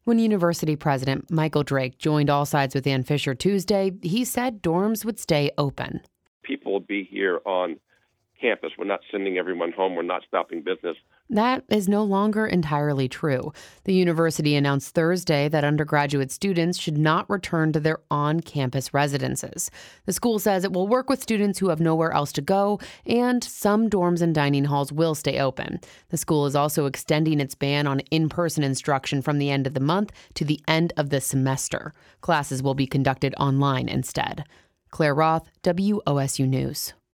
When University President Michael Drake joined All Sides with Ann Fisher Tuesday, he said dorms would stay open. People will be here on campus. We're not sending everyone home. We're not stopping business. That is no longer entirely true. The university announced Thursday that undergraduate students should not return to their on-campus residences. The school says it will work with students who have nowhere else to go, and some dorms and dining halls will stay open. The school is also extending its ban on in-person instruction from the end of the month to the end of the semester. Classes will be conducted online instead. Claire Roth, WOSU News.